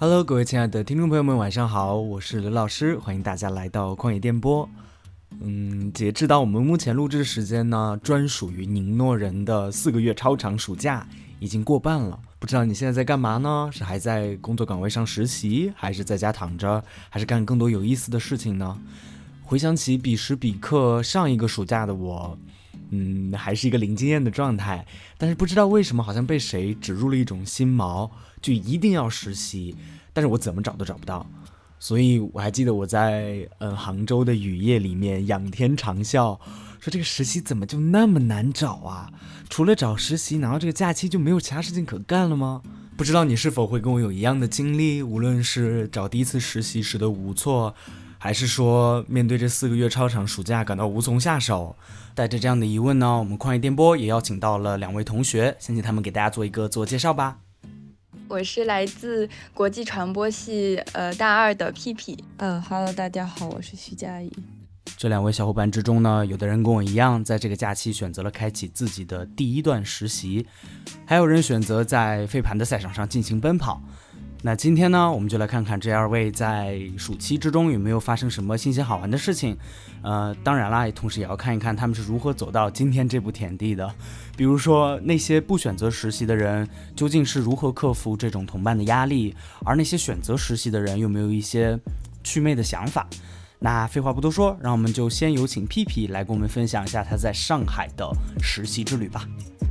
Hello， 各位亲爱的听众朋友们，晚上好，我是刘老师，欢迎大家来到旷野电波。截至到我们目前录制的时间呢，专属于宁诺人的4个月超长暑假已经过半了。不知道你现在在干嘛呢？是还在工作岗位上实习，还是在家躺着，还是干更多有意思的事情呢？回想起彼时彼刻上一个暑假的我，还是一个零经验的状态，但是不知道为什么好像被谁植入了一种心锚，就一定要实习，但是我怎么找都找不到。所以我还记得我在杭州的雨夜里面仰天长啸，说这个实习怎么就那么难找啊？除了找实习拿到这个假期就没有其他事情可干了吗？不知道你是否会跟我有一样的经历，无论是找第一次实习时的无措，还是说面对这4个月超长暑假感到无从下手。带着这样的疑问呢，我们旷野电波也邀请到了2位同学，先请他们给大家做一个自我介绍吧。 我是来自国际传播系大2的屁屁。 Hello， 大家好，我是徐佳怡。 这2位小伙伴之中呢，有的人跟我一样，在这个假期选择了开启自己的第一段实习，还有人选择在飞盘的赛场上进行奔跑。那今天呢，我们就来看看这2位在暑期之中有没有发生什么新鲜好玩的事情。当然啦，同时也要看一看他们是如何走到今天这步田地的。比如说，那些不选择实习的人究竟是如何克服这种同伴的压力，而那些选择实习的人有没有一些祛魅的想法。那废话不多说，让我们就先有请屁屁来跟我们分享一下他在上海的实习之旅吧。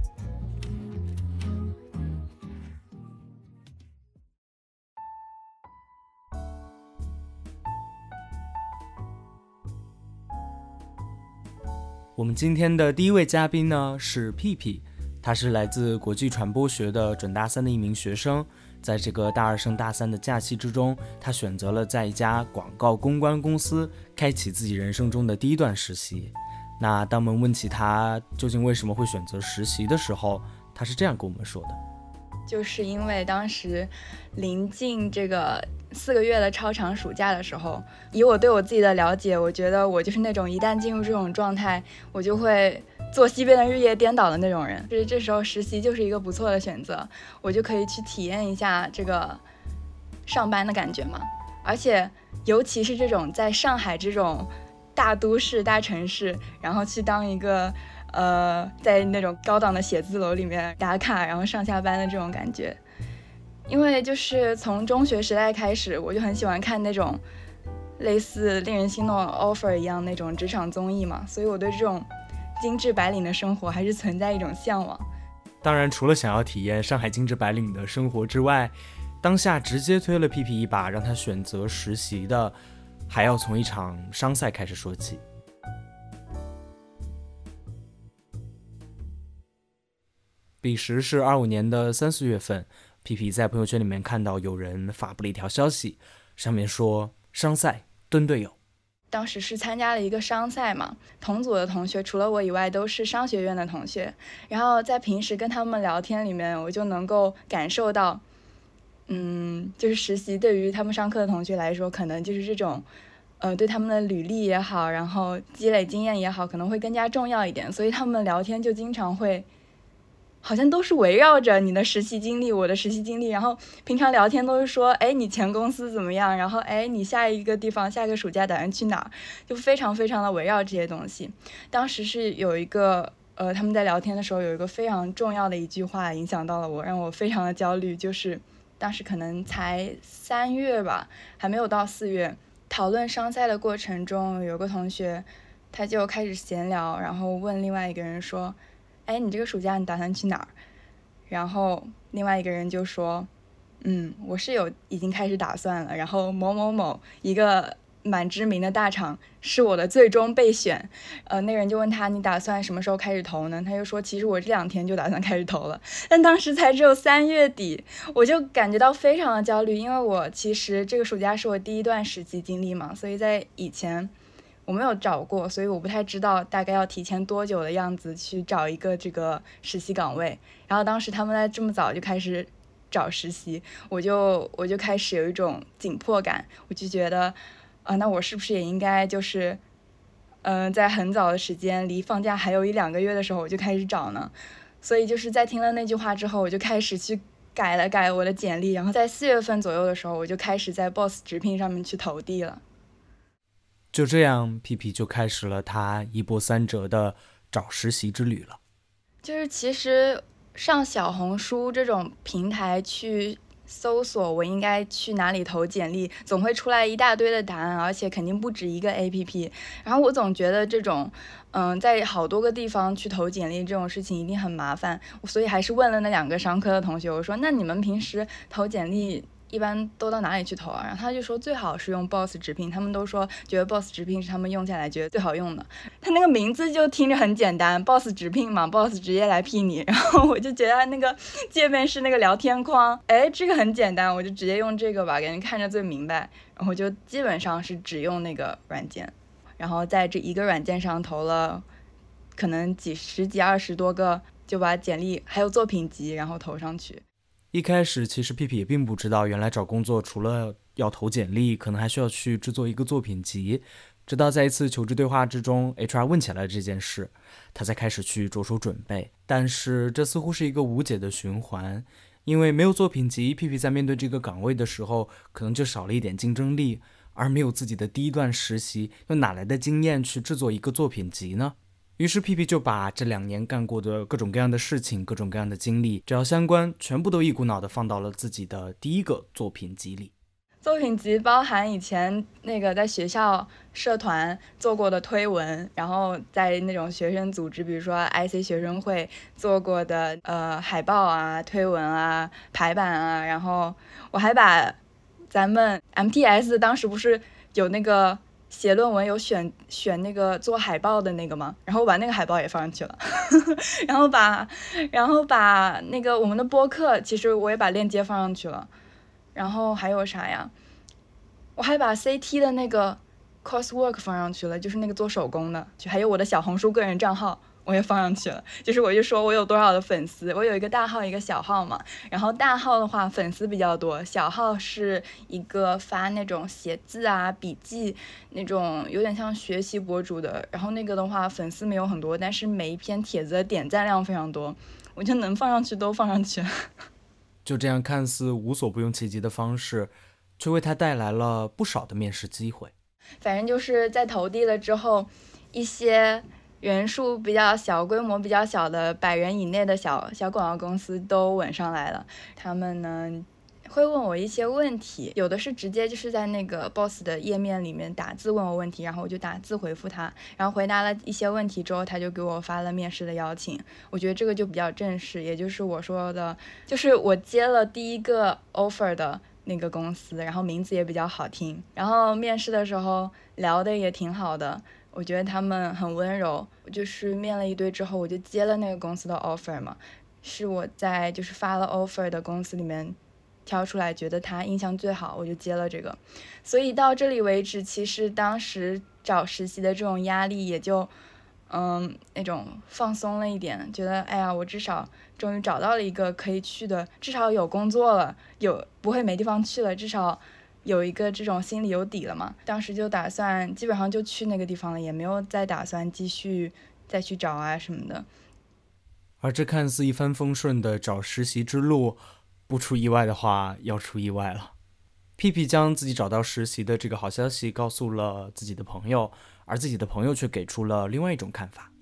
我们今天的第一位嘉宾呢是屁屁，他是来自国际传播学的准大3的一名学生。在这个大2升大3的假期之中，他选择了在一家广告公关公司开启自己人生中的第一段实习。那当我们问起他究竟为什么会选择实习的时候，他是这样跟我们说的。 就是因为当时临近这个4个月的超长暑假的时候，以我对我自己的了解，我觉得我就是那种一旦进入这种状态，我就会作息变得日夜颠倒的那种人。就是这时候实习就是一个不错的选择，我就可以去体验一下这个上班的感觉嘛。而且尤其是这种在上海这种大都市大城市，然后去当一个在那种高档的写字楼里面打卡，然后上下班的这种感觉。因为就是从中学时代开始，我就很喜欢看那种类似令人心动的 offer 一样那种职场综艺嘛，所以我对这种精致白领的生活还是存在一种向往。 当然，除了想要体验上海精致白领的生活之外，当下直接推了屁屁一把让他选择实习的，还要从一场商赛开始说起。彼时是25年的3、4月份，屁屁在朋友圈里面看到有人发布了一条消息，上面说商赛蹲队友。 当时是参加了一个商赛嘛，同组的同学除了我以外都是商学院的同学，然后在平时跟他们聊天里面，我就能够感受到就是实习对于他们上课的同学来说，可能就是这种对他们的履历也好，然后积累经验也好，可能会更加重要一点，所以他们聊天就经常会好像都是围绕着你的实习经历，我的实习经历，然后平常聊天都是说，哎，你前公司怎么样？然后，哎，你下一个地方，下个暑假打算去哪儿？就非常非常的围绕这些东西。当时是有一个，他们在聊天的时候有一个非常重要的一句话影响到了我，让我非常的焦虑，就是当时可能才3月吧，还没有到4月，讨论商赛的过程中，有个同学他就开始闲聊，然后问另外一个人说，哎，你这个暑假你打算去哪儿？然后另外一个人就说，我是已经开始打算了，然后某某某一个蛮知名的大厂是我的最终备选。那个人就问他，你打算什么时候开始投呢？他就说，其实我这2天就打算开始投了，但当时才只有3月底，我就感觉到非常的焦虑，因为我其实这个暑假是我第一段实习经历嘛，所以在以前我没有找过，所以我不太知道大概要提前多久的样子去找一个这个实习岗位。然后当时他们在这么早就开始找实习，我就开始有一种紧迫感，我就觉得那我是不是也应该就是在很早的时间，离放假还有1-2个月的时候我就开始找呢？所以就是在听了那句话之后，我就开始去改了改我的简历，然后在4月份左右的时候，我就开始在 Boss 直聘上面去投递了。 就这样，屁屁就开始了他一波三折的找实习之旅了。 就是其实上小红书这种平台去搜索我应该去哪里投简历，总会出来一大堆的答案，而且肯定不止一个 APP。然后我总觉得这种在好多个地方去投简历这种事情一定很麻烦，所以还是问了那2个商科的同学，我说那你们平时投简历一般都到哪里去投啊？然后他就说最好是用 Boss 直聘，他们都说觉得 Boss 直聘是他们用下来觉得最好用的。他那个名字就听着很简单， Boss 直聘嘛， Boss 直接来聘你。然后我就觉得他那个界面是那个聊天框，这个很简单，我就直接用这个吧，感觉看着最明白。然后就基本上是只用那个软件，然后在这一个软件上投了可能10几20多个，就把简历还有作品集然后投上去。 一开始其实屁屁也并不知道，原来找工作除了要投简历，可能还需要去制作一个作品集。直到在一次求职对话之中 HR 问起来这件事，他才开始去着手准备。但是这似乎是一个无解的循环，因为没有作品集，屁屁在面对这个岗位的时候可能就少了一点竞争力，而没有自己的第一段实习，又哪来的经验去制作一个作品集呢？于是屁屁就把这2年干过的各种各样的事情，各种各样的经历，只要相关，全部都一股脑的放到了自己的第一个作品集里。 作品集包含以前那个在学校社团做过的推文，然后在那种学生组织，比如说 IC 学生会做过的海报啊、推文啊、排版啊，然后我还把咱们 MTS 当时不是有那个写论文有选那个做海报的那个吗？然后我把那个海报也放上去了然后把那个我们的播客，其实我也把链接放上去了。然后还有啥呀？我还把 CT 的那个 coursework 放上去了，就是那个做手工的，就还有我的小红书个人账号我也放上去了。就是我就说我有多少的粉丝，我有一个大号一个小号嘛。然后大号的话粉丝比较多，小号是一个发那种写字啊笔记那种有点像学习博主的，然后那个的话粉丝没有很多，但是每一篇帖子的点赞量非常多，我就能放上去都放上去就这样看似无所不用其极的方式，却为他带来了不少的面试机会。 反正就是在投递了之后，一些人数比较小、规模比较小的100人以内的小广告公司都稳上来了。他们呢会问我一些问题，有的是直接就是在那个 Boss 的页面里面打字问我问题，然后我就打字回复他，然后回答了一些问题之后，他就给我发了面试的邀请。我觉得这个就比较正式，也就是我说的，就是我接了第一个 offer 的那个公司，然后名字也比较好听，然后面试的时候聊的也挺好的，我觉得他们很温柔。就是面了一堆之后，我就接了那个公司的 offer 嘛，是我在就是发了 offer 的公司里面挑出来觉得他印象最好，我就接了这个。所以到这里为止，其实当时找实习的这种压力也就那种放松了一点，觉得哎呀，我至少终于找到了一个可以去的，至少有工作了，不会没地方去了，至少有一个这种心里有底了嘛。当时就打算基本上就去那个地方了，也没有再打算继续再去找啊什么的。 而这看似一帆风顺的找实习之路，不出意外的话要出意外了。屁屁将自己找到实习的这个好消息告诉了自己的朋友，而自己的朋友却给出了另外一种看法。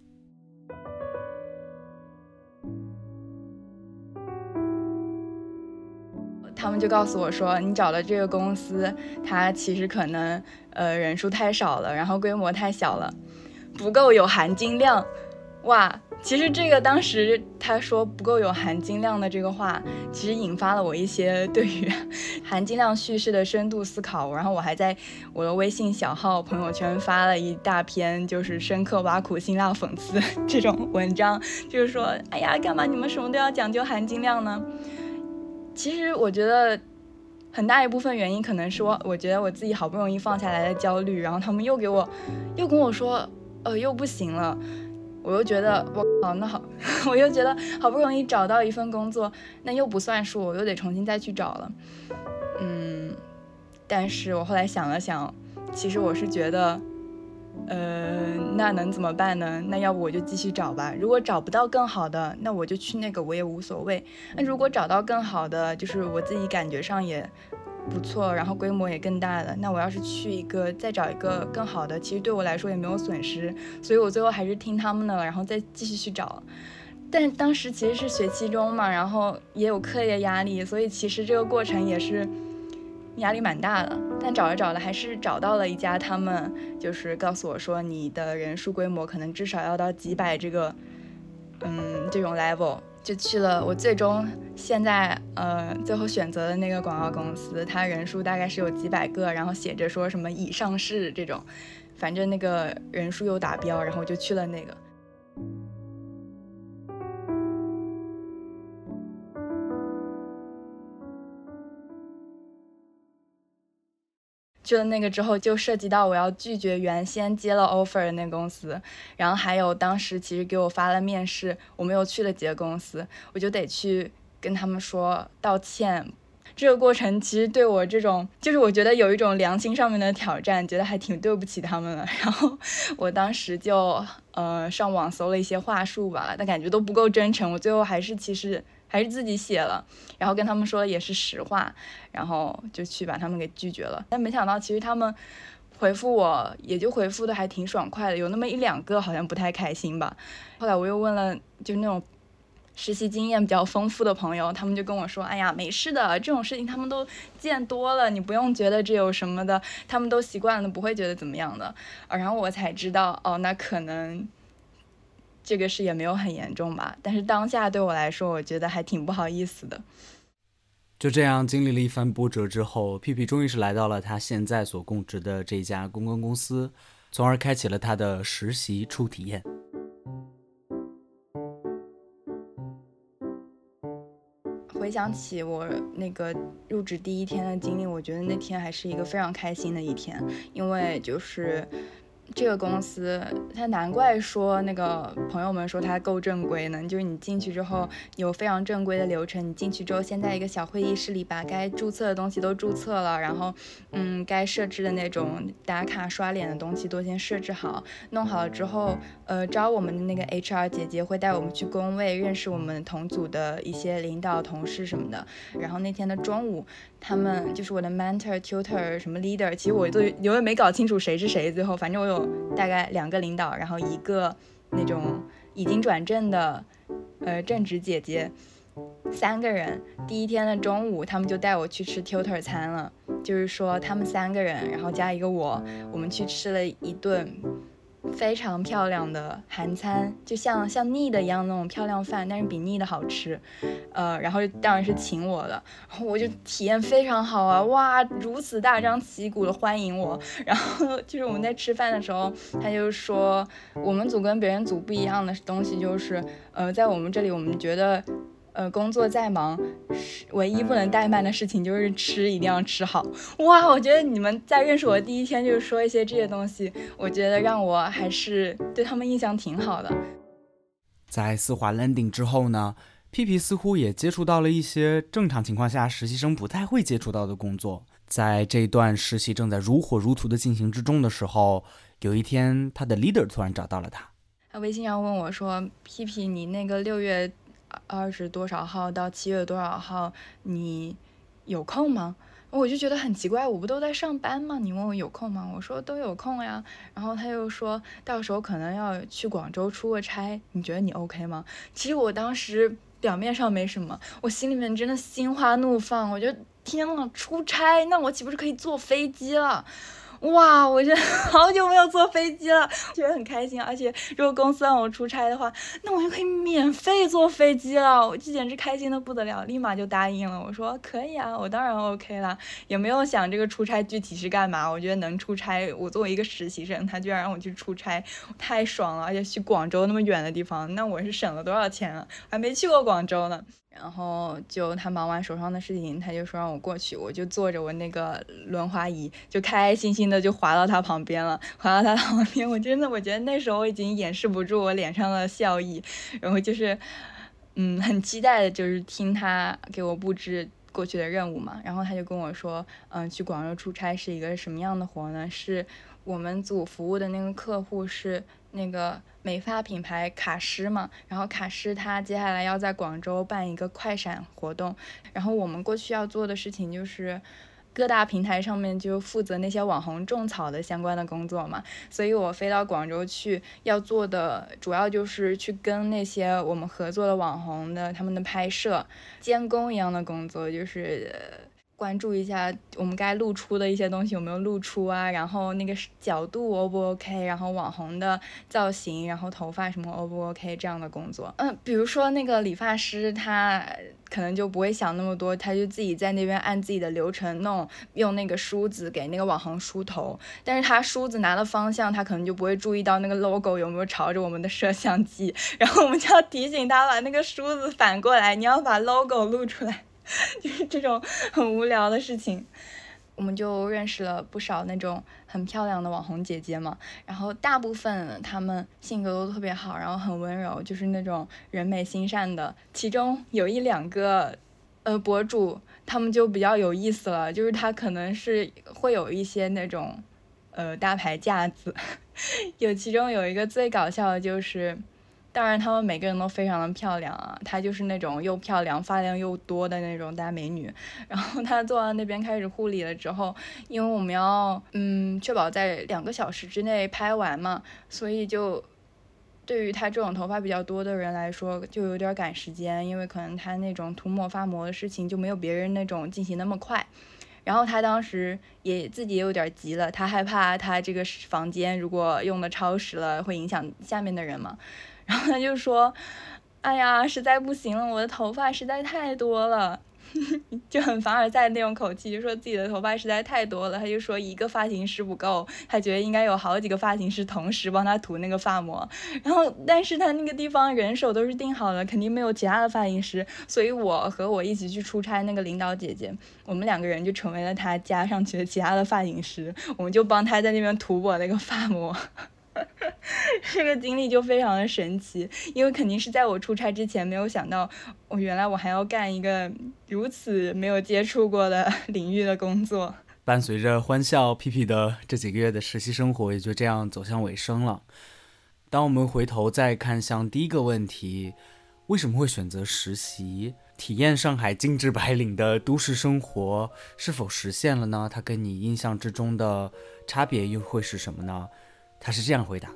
他们就告诉我说，你找的这个公司它其实可能人数太少了，然后规模太小了，不够有含金量。哇，其实这个当时他说不够有含金量的这个话，其实引发了我一些对于含金量叙事的深度思考。然后我还在我的微信小号朋友圈发了一大篇就是深刻挖苦辛辣讽刺这种文章，就是说哎呀，干嘛你们什么都要讲究含金量呢？其实我觉得很大一部分原因可能是我觉得我自己好不容易放下来的焦虑，然后他们又跟我说又不行了，我又觉得我又觉得好不容易找到一份工作，那又不算数，我又得重新再去找了。但是我后来想了想，其实我是觉得那能怎么办呢？那要不我就继续找吧。如果找不到更好的，那我就去那个，我也无所谓。那如果找到更好的，就是我自己感觉上也不错，然后规模也更大的，那我要是去一个再找一个更好的，其实对我来说也没有损失，所以我最后还是听他们的了，然后再继续去找。但是当时其实是学期中嘛，然后也有课业压力，所以其实这个过程也是压力蛮大的。但找着找着还是找到了一家，他们就是告诉我说，你的人数规模可能至少要到几百这个这种 level， 就去了我最终现在最后选择的那个广告公司，它人数大概是有几百个，然后写着说什么已上市这种，反正那个人数又达标，然后我就去了那个。去了那个之后，就涉及到我要拒绝原先接了 offer 的那个公司，然后还有当时其实给我发了面试，我没有去了几个公司，我就得去跟他们说道歉。这个过程其实对我这种，就是我觉得有一种良心上面的挑战，觉得还挺对不起他们了。然后我当时就上网搜了一些话术吧，但感觉都不够真诚，我最后还是自己写了，然后跟他们说也是实话，然后就去把他们给拒绝了。但没想到其实他们回复我也就回复的还挺爽快的，有那么一两个好像不太开心吧。后来我又问了就那种实习经验比较丰富的朋友，他们就跟我说，哎呀没事的，这种事情他们都见多了，你不用觉得这有什么的，他们都习惯了，不会觉得怎么样的。然后我才知道那可能这个事也没有很严重吧，但是当下对我来说我觉得还挺不好意思的。 就这样经历了一番波折之后，屁屁终于是来到了他现在所供职的这家公关公司，从而开启了他的实习初体验。 回想起我那个入职第一天的经历，我觉得那天还是一个非常开心的一天，因为就是这个公司，它难怪说那个朋友们说它够正规呢，就是你进去之后有非常正规的流程，你进去之后先在一个小会议室里把该注册的东西都注册了，然后该设置的那种打卡刷脸的东西都先设置好，弄好了之后招我们的那个 HR 姐姐会带我们去工位认识我们同组的一些领导同事什么的。然后那天的中午，他们就是我的 mentor tutor 什么 leader， 其实我都永远没搞清楚谁是谁，最后反正我有大概2个领导，然后一个那种已经转正的正职姐姐，3个人。第一天的中午他们就带我去吃 tutor 餐了，就是说他们3个人然后加一个我们去吃了一顿非常漂亮的韩餐，就像腻的一样那种漂亮饭，但是比腻的好吃。然后当然是请我的，然后我就体验非常好啊，哇，如此大张旗鼓的欢迎我。然后就是我们在吃饭的时候，他就说我们组跟别人组不一样的东西就是在我们这里我们觉得工作再忙，唯一不能怠慢的事情就是吃，一定要吃好。哇，我觉得你们在认识我的第一天就是说一些这些东西，我觉得让我还是对他们印象挺好的。 在丝滑 landing 之后呢，屁屁似乎也接触到了一些正常情况下实习生不太会接触到的工作。在这段实习正在如火如荼的进行之中的时候，有一天他的 leader 突然找到了他微信上问我说，屁屁你那个6月20多少号到7月多少号你有空吗？我就觉得很奇怪，我不都在上班吗？你问我有空吗？我说都有空呀。然后他又说到时候可能要去广州出个差，你觉得你 OK 吗？其实我当时表面上没什么，我心里面真的心花怒放，我觉得天呐，出差那我岂不是可以坐飞机了？哇，我觉得好久没有坐飞机了，觉得很开心。而且如果公司让我出差的话，那我就可以免费坐飞机了，我这简直开心的不得了，立马就答应了。我说可以啊，我当然 OK 了，也没有想这个出差具体是干嘛。我觉得能出差，我作为一个实习生，他居然让我去出差，太爽了。而且去广州那么远的地方，那我是省了多少钱啊？还没去过广州呢。然后就他忙完手上的事情，他就说让我过去，我就坐着我那个轮滑椅，就开开心心的就滑到他旁边了。滑到他旁边，我觉得那时候我已经掩饰不住我脸上的笑意，然后就是很期待的就是听他给我布置过去的任务嘛。然后他就跟我说去广州出差是一个什么样的活呢？是我们组服务的那个客户是那个美发品牌卡诗嘛，然后卡诗它接下来要在广州办一个快闪活动，然后我们过去要做的事情就是各大平台上面就负责那些网红种草的相关的工作嘛，所以我飞到广州去要做的主要就是去跟那些我们合作的网红的他们的拍摄监工一样的工作，就是关注一下我们该露出的一些东西有没有露出啊，然后那个角度 O 不 OK， 然后网红的造型，然后头发什么 O 不 OK 这样的工作。比如说那个理发师他可能就不会想那么多，他就自己在那边按自己的流程弄，用那个梳子给那个网红梳头，但是他梳子拿的方向他可能就不会注意到那个 logo 有没有朝着我们的摄像机，然后我们就要提醒他把那个梳子反过来，你要把 logo 录出来，就是这种很无聊的事情。我们就认识了不少那种很漂亮的网红姐姐嘛，然后大部分她们性格都特别好，然后很温柔，就是那种人美心善的。其中有一两个博主，他们就比较有意思了，就是他可能是会有一些那种大牌架子其中有一个最搞笑的就是当然他们每个人都非常的漂亮啊，她就是那种又漂亮发量又多的那种大美女，然后她坐到那边开始护理了之后，因为我们要确保在2个小时之内拍完嘛，所以就对于她这种头发比较多的人来说就有点赶时间，因为可能她那种涂抹发膜的事情就没有别人那种进行那么快，然后他当时也自己也有点急了，他害怕他这个房间如果用的超时了会影响下面的人嘛，然后他就说哎呀实在不行了，我的头发实在太多了就很凡尔赛那种口气，就说自己的头发实在太多了，他就说一个发型师不够，他觉得应该有好几个发型师同时帮他涂那个发膜，然后但是他那个地方人手都是定好了，肯定没有其他的发型师，所以我和我一起去出差那个领导姐姐，我们2个人就成为了他加上去的其他的发型师，我们就帮他在那边涂抹那个发膜这个经历就非常的神奇，因为肯定是在我出差之前没有想到原来我还要干一个如此没有接触过的领域的工作。 伴随着欢笑，屁屁的这几个月的实习生活也就这样走向尾声了。当我们回头再看向第一个问题，为什么会选择实习？体验上海精致白领的都市生活是否实现了呢？它跟你印象之中的差别又会是什么呢？他是这样回答的。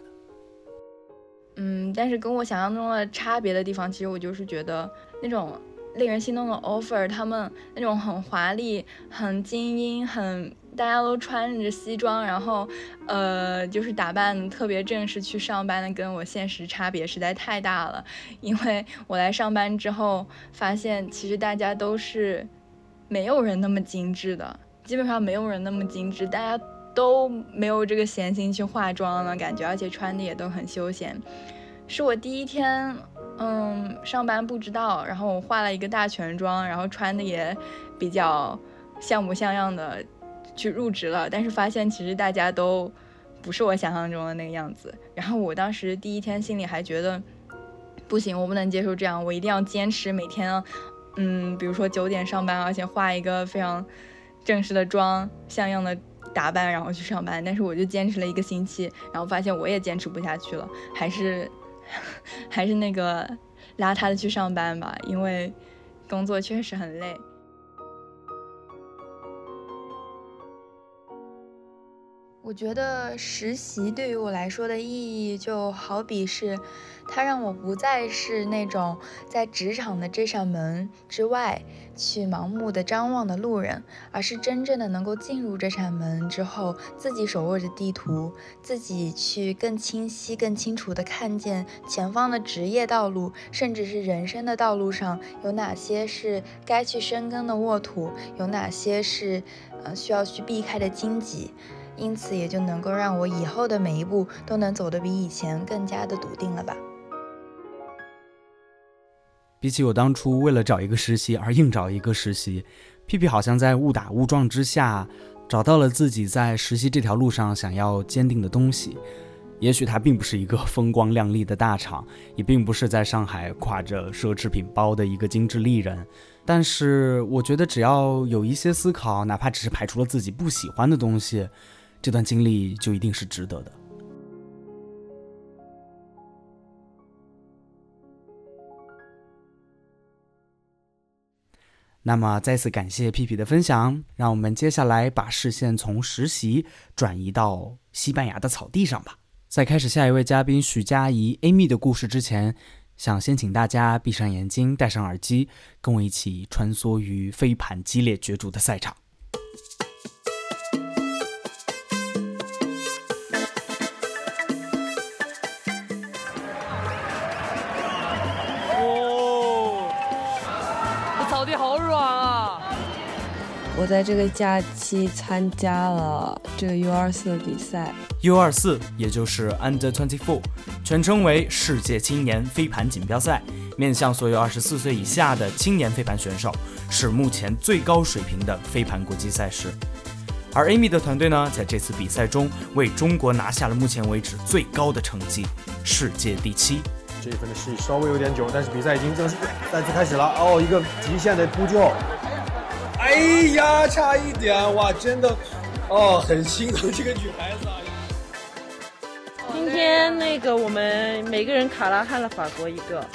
但是跟我想象中的差别的地方，其实我就是觉得那种令人心动的 offer， 他们那种很华丽很精英大家都穿着西装，然后就是打扮特别正式去上班的，跟我现实差别实在太大了。因为我来上班之后发现其实大家都是没有人那么精致的，基本上没有人那么精致，大家都没有这个闲心去化妆了感觉，而且穿的也都很休闲。是我第一天上班不知道，然后我化了一个大全妆，然后穿的也比较像模像样的去入职了，但是发现其实大家都不是我想象中的那个样子。然后我当时第一天心里还觉得不行，我不能接受这样，我一定要坚持每天比如说9点上班，而且化一个非常正式的妆像样的打扮然后去上班。但是我就坚持了1个星期，然后发现我也坚持不下去了，还是那个邋遢的去上班吧，因为工作确实很累。我觉得实习对于我来说的意义就好比是它让我不再是那种在职场的这扇门之外去盲目的张望的路人，而是真正的能够进入这扇门之后，自己手握着地图，自己去更清晰更清楚的看见前方的职业道路，甚至是人生的道路上有哪些是该去深耕的沃土，有哪些是需要去避开的荆棘，因此也就能够让我以后的每一步都能走得比以前更加的笃定了吧。 比起我当初为了找一个实习而硬找一个实习，屁屁好像在误打误撞之下找到了自己在实习这条路上想要坚定的东西。也许它并不是一个风光亮丽的大厂，也并不是在上海挎着奢侈品包的一个精致丽人，但是我觉得只要有一些思考，哪怕只是排除了自己不喜欢的东西， 这段经历就一定是值得的。那么再次感谢屁屁的分享，让我们接下来把视线从实习转移到西班牙的草地上吧。在开始下一位嘉宾徐佳怡 Amy 的故事之前，想先请大家闭上眼睛，戴上耳机，跟我一起穿梭于飞盘激烈角逐的赛场。 我在这个假期参加了这个 U24 的比赛。 U24 也就是 Under 24，全称为世界青年飞盘锦标赛，面向所有24岁以下的青年飞盘选手，是目前最高水平的飞盘国际赛事。而 Amy 的团队呢，在这次比赛中为中国拿下了目前为止最高的成绩，世界第7。 这一分的示意稍微有点久，但是比赛已经正式再次开始了。哦，一个极限的扑救。哎呀，差一点哇！真的，很心疼这个女孩子啊。 今天我们每个人卡拉汉了法国一个。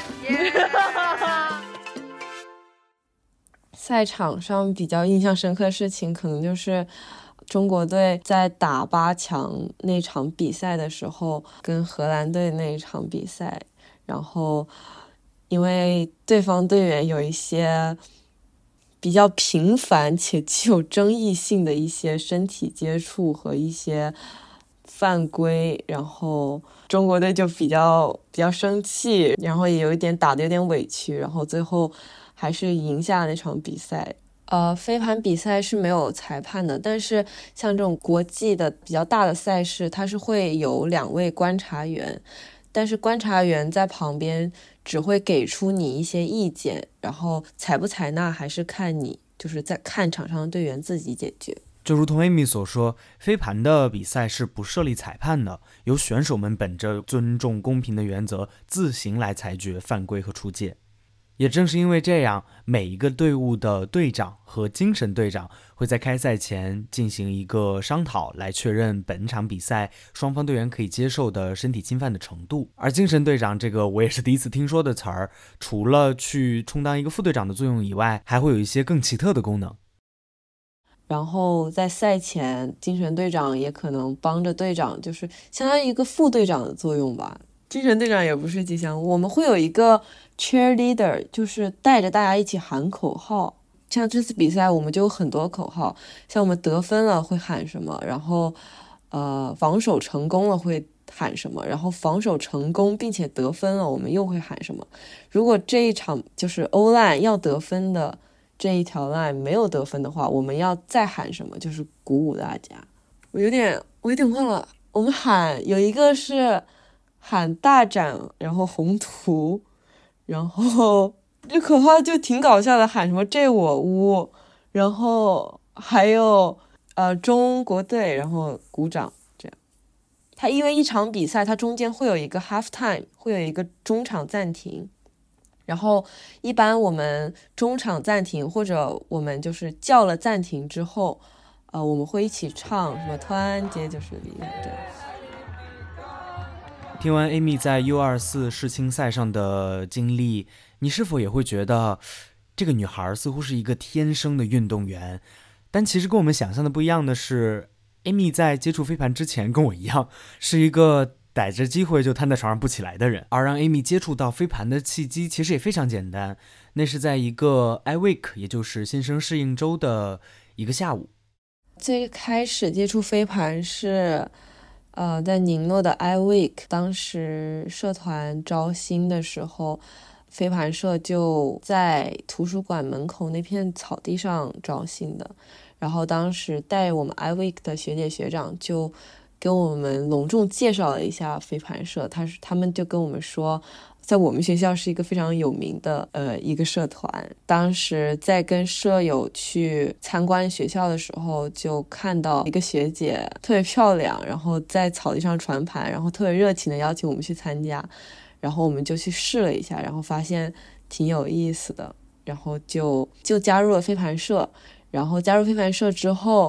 赛场上比较印象深刻的事情，可能就是中国队在打8强那场比赛的时候，跟荷兰队那一场比赛，然后因为对方队员有一些比较频繁且具有争议性的一些身体接触和一些犯规，然后中国队就比较生气，然后也有一点打得有点委屈，然后最后还是赢下那场比赛。飞盘比赛是没有裁判的，但是像这种国际的比较大的赛事，它是会有2位观察员，但是观察员在旁边只会给出你一些意见，然后采不采纳还是看你，就是在看场上的队员自己解决。 就如同 Amy 所说，飞盘的比赛是不设立裁判的，由选手们本着尊重公平的原则自行来裁决犯规和出界。也正是因为这样，每一个队伍的队长和精神队长会在开赛前进行一个商讨，来确认本场比赛双方队员可以接受的身体侵犯的程度。而精神队长这个我也是第一次听说的词儿，除了去充当一个副队长的作用以外，还会有一些更奇特的功能。 然后在赛前，精神队长也可能帮着队长，就是相当于一个副队长的作用吧。精神队长也不是吉祥物，我们会有一个 cheerleader， 就是带着大家一起喊口号。像这次比赛我们就有很多口号，像我们得分了会喊什么，然后防守成功了会喊什么，然后防守成功并且得分了我们又会喊什么。如果这一场就是欧line要得分的这一条 line 没有得分的话，我们要再喊什么，就是鼓舞大家。我有点忘了，我们喊有一个是喊大展，然后宏图，然后这口号就挺搞笑的，喊什么这我屋，然后还有中国队，然后鼓掌。这样它因为一场比赛它中间会有一个 half time， 会有一个中场暂停，然后一般我们中场暂停或者我们就是叫了暂停之后我们会一起唱什么团结就是力量这样。 听完 Amy 在 U24 世青赛上的经历，你是否也会觉得这个女孩似乎是一个天生的运动员？但其实跟我们想象的不一样的是， Amy 在接触飞盘之前跟我一样是一个逮着机会就瘫在床上不起来的人，而让 Amy 接触到飞盘的契机其实也非常简单，那是在一个 iWeek 也就是新生适应周的一个下午。 最开始接触飞盘是在宁诺的 iWeek， 当时社团招新的时候，飞盘社就在图书馆门口那片草地上招新的，然后当时带我们 iWeek 的学姐学长就给我们隆重介绍了一下飞盘社，他们就跟我们说在我们学校是一个非常有名的一个社团。当时在跟舍友去参观学校的时候，就看到一个学姐特别漂亮，然后在草地上传盘，然后特别热情的邀请我们去参加，然后我们就去试了一下，然后发现挺有意思的，然后就加入了飞盘社。然后加入飞盘社之后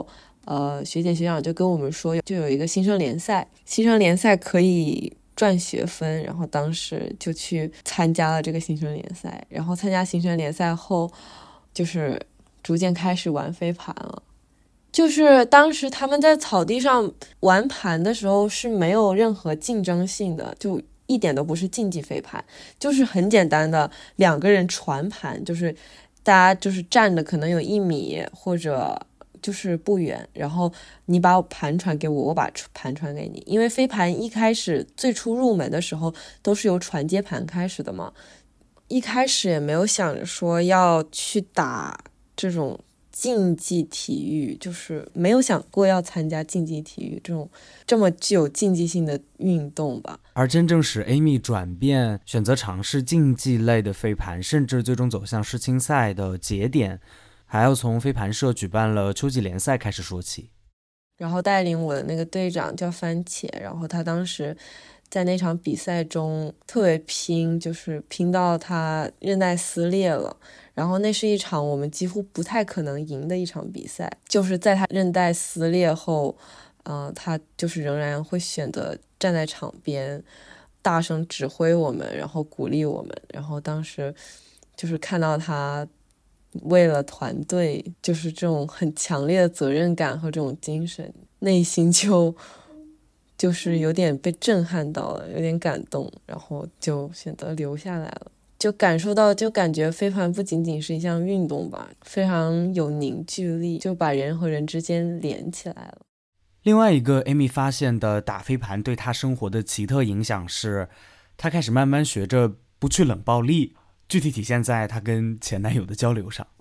学姐学长就跟我们说，就有一个新生联赛，新生联赛可以赚学分，然后当时就去参加了这个新生联赛，然后参加新生联赛后，就是逐渐开始玩飞盘了。就是当时他们在草地上玩盘的时候是没有任何竞争性的，就一点都不是竞技飞盘，就是很简单的2个人传盘，就是大家就是站的可能有1米或者就是不远，然后你把盘传给我，我把盘传给你。因为飞盘一开始最初入门的时候都是由传接盘开始的嘛，一开始也没有想着说要去打这种竞技体育，就是没有想过要参加竞技体育这种这么具有竞技性的运动吧。 而真正使 Amy 转变选择尝试竞技类的飞盘，甚至最终走向世青赛的节点，还要从飞盘社举办了秋季联赛开始说起。 然后带领我的那个队长叫番茄，然后他当时在那场比赛中特别拼，就是拼到他韧带撕裂了，然后那是一场我们几乎不太可能赢的一场比赛，就是在他韧带撕裂后他就是仍然会选择站在场边大声指挥我们，然后鼓励我们，然后当时就是看到他为了团队就是这种很强烈的责任感和这种精神，内心就是有点被震撼到了，有点感动，然后就选择留下来了。就感受到，就感觉飞盘不仅仅是一项运动吧，非常有凝聚力，就把人和人之间连起来了。 另外一个 Amy 发现的打飞盘对她生活的奇特影响是，她开始慢慢学着不去冷暴力，具体体现在她跟前男友的交流上。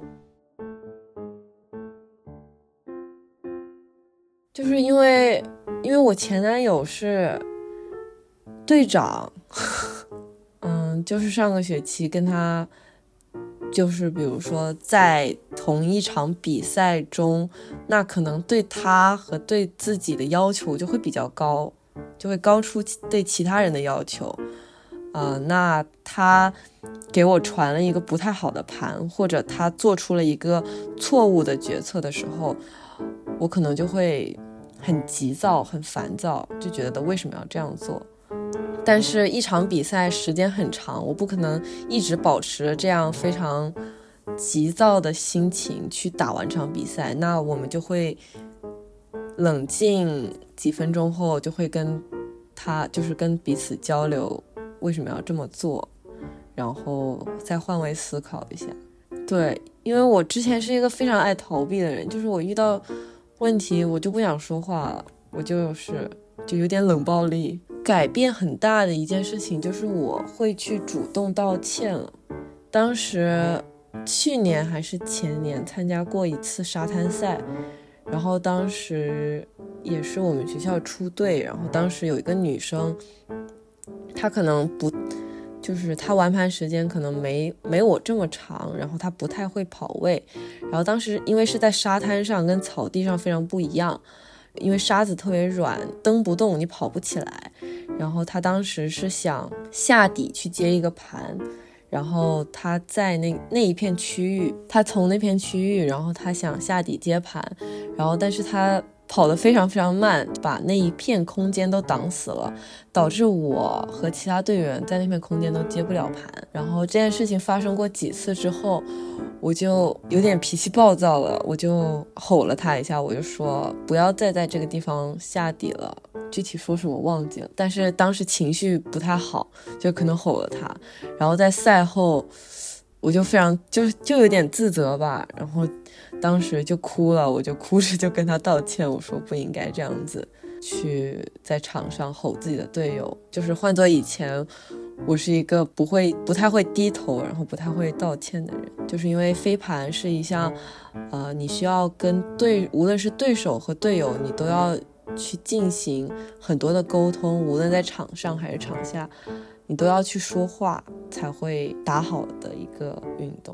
就是因为我前男友是队长就是上个学期跟他就是比如说在同一场比赛中，那可能对他和对自己的要求就会比较高，就会高出对其他人的要求那他给我传了一个不太好的盘，或者他做出了一个错误的决策的时候，我可能就会很急躁很烦躁，就觉得为什么要这样做。但是一场比赛时间很长，我不可能一直保持这样非常急躁的心情去打完场比赛，那我们就会冷静几分钟后就会跟他就是跟彼此交流为什么要这么做，然后再换位思考一下。对，因为我之前是一个非常爱逃避的人，就是我遇到问题我就不想说话了，我就有点冷暴力。改变很大的一件事情就是我会去主动道歉了。当时去年还是前年参加过一次沙滩赛，然后当时也是我们学校出队，然后当时有一个女生，她可能不就是她玩盘时间可能没我这么长，然后她不太会跑位，然后当时因为是在沙滩上跟草地上非常不一样，因为沙子特别软，蹬不动你跑不起来，然后他当时是想下底去接一个盘，然后他在那一片区域，他从那片区域，然后他想下底接盘，然后但是他跑得非常非常慢，把那一片空间都挡死了，导致我和其他队员在那片空间都接不了盘。然后这件事情发生过几次之后，我就有点脾气暴躁了，我就吼了他一下，我就说不要再在这个地方下底了，具体说什么忘记了，但是当时情绪不太好，就可能吼了他。然后在赛后我就非常就有点自责吧，然后当时就哭了，我就哭着就跟他道歉，我说不应该这样子去在场上吼自己的队友，就是换做以前我是一个不太会低头，然后不太会道歉的人，就是因为飞盘是一项你需要跟无论是对手和队友，你都要去进行很多的沟通，无论在场上还是场下，你都要去说话才会打好的一个运动。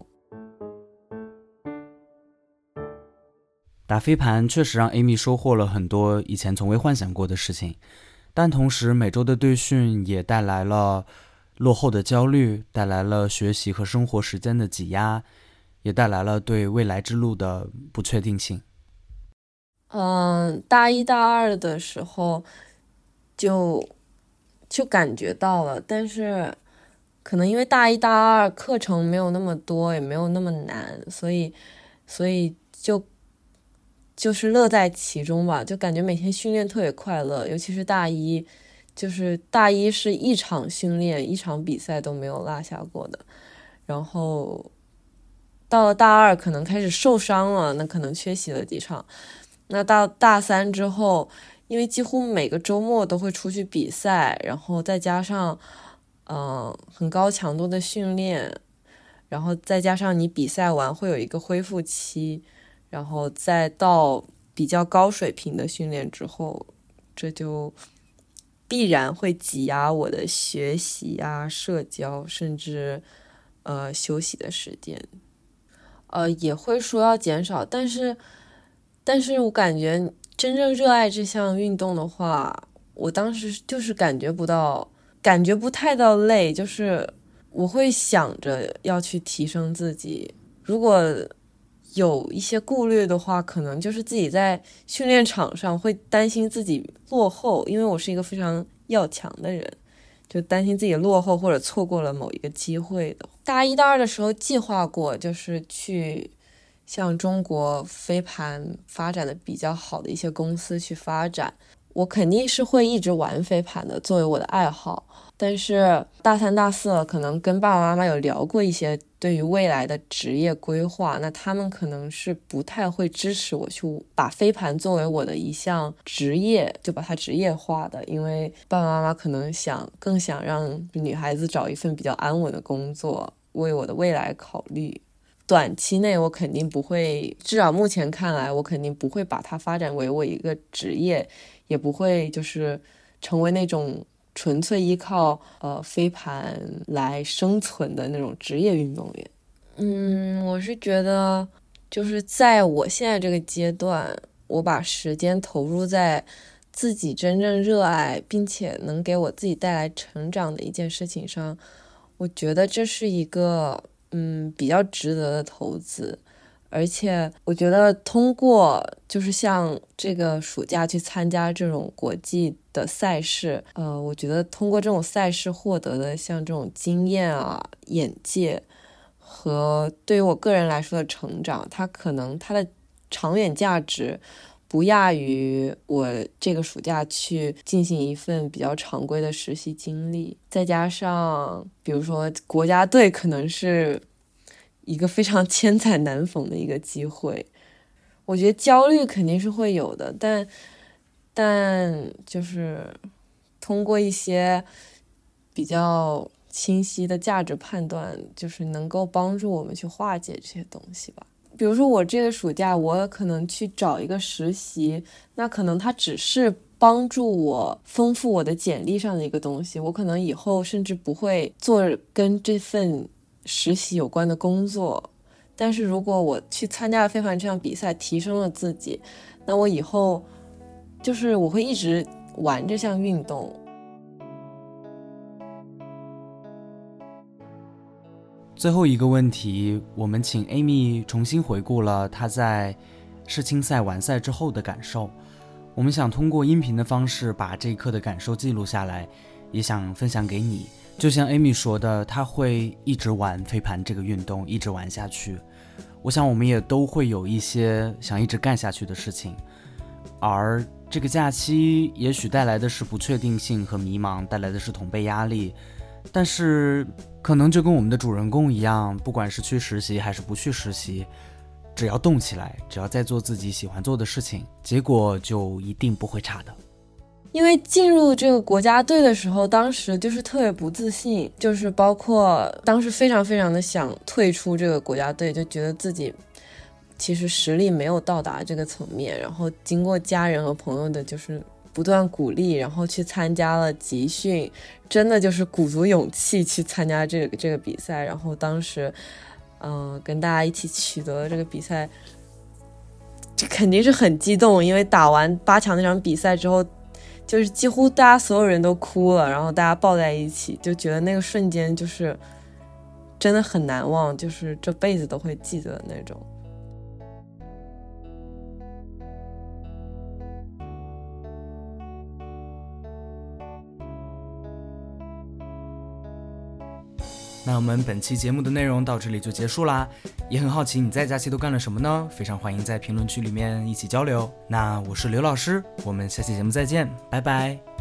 打飞盘确实让 Amy 收获了很多以前从未幻想过的事情，但同时每周的队训也带来了落后的焦虑，带来了学习和生活时间的挤压，也带来了对未来之路的不确定性。 大一大二的时候就感觉到了，但是可能因为大一大二课程没有那么多，也没有那么难，所以就是乐在其中吧，就感觉每天训练特别快乐，尤其是大一，就是大一是一场训练一场比赛都没有落下过的，然后到了大二可能开始受伤了，那可能缺席了几场，那到大三之后，因为几乎每个周末都会出去比赛，然后再加上很高强度的训练，然后再加上你比赛完会有一个恢复期，然后再到比较高水平的训练之后，这就必然会挤压我的学习啊、社交，甚至休息的时间。也会说要减少，但是我感觉真正热爱这项运动的话，我当时就是感觉不太到累，就是我会想着要去提升自己，如果有一些顾虑的话，可能就是自己在训练场上会担心自己落后，因为我是一个非常要强的人，就担心自己落后或者错过了某一个机会的。大一大二的时候计划过，就是去像中国飞盘发展的比较好的一些公司去发展，我肯定是会一直玩飞盘的，作为我的爱好。但是大三大四了，可能跟爸爸妈妈有聊过一些对于未来的职业规划，那他们可能是不太会支持我去把飞盘作为我的一项职业，就把它职业化的，因为爸爸妈妈可能更想让女孩子找一份比较安稳的工作，为我的未来考虑。短期内我肯定不会，至少目前看来我肯定不会把它发展为我一个职业，也不会就是成为那种纯粹依靠飞盘来生存的那种职业运动员。我是觉得就是在我现在这个阶段，我把时间投入在自己真正热爱并且能给我自己带来成长的一件事情上，我觉得这是一个比较值得的投资。而且我觉得通过就是像这个暑假去参加这种国际的赛事，我觉得通过这种赛事获得的像这种经验啊、眼界和对于我个人来说的成长，它可能它的长远价值不亚于我这个暑假去进行一份比较常规的实习经历，再加上比如说国家队可能是一个非常千载难逢的一个机会，我觉得焦虑肯定是会有的，但就是通过一些比较清晰的价值判断，就是能够帮助我们去化解这些东西吧。比如说我这个暑假我可能去找一个实习，那可能它只是帮助我丰富我的简历上的一个东西，我可能以后甚至不会做跟这份实习有关的工作，但是如果我去参加了飞盘这项比赛，提升了自己，那我以后就是我会一直玩这项运动。 最后一个问题，我们请 Amy 重新回顾了她在世青赛完赛之后的感受，我们想通过音频的方式把这一刻的感受记录下来，也想分享给你。就像 Amy 说的，她会一直玩飞盘这个运动，一直玩下去。我想我们也都会有一些想一直干下去的事情，而这个假期也许带来的是不确定性和迷茫，带来的是同辈压力，但是可能就跟我们的主人公一样，不管是去实习还是不去实习，只要动起来，只要在做自己喜欢做的事情，结果就一定不会差的。 因为进入这个国家队的时候，当时就是特别不自信，就是包括当时非常非常的想退出这个国家队，就觉得自己其实实力没有到达这个层面，然后经过家人和朋友的就是不断鼓励，然后去参加了集训，真的就是鼓足勇气去参加这个比赛，然后当时跟大家一起取得了这个比赛，这肯定是很激动，因为打完8强那场比赛之后，就是几乎大家所有人都哭了，然后大家抱在一起，就觉得那个瞬间就是真的很难忘，就是这辈子都会记得的那种。 那我们本期节目的内容到这里就结束啦，也很好奇你在假期都干了什么呢？非常欢迎在评论区里面一起交流。那我是刘老师，我们下期节目再见，拜拜。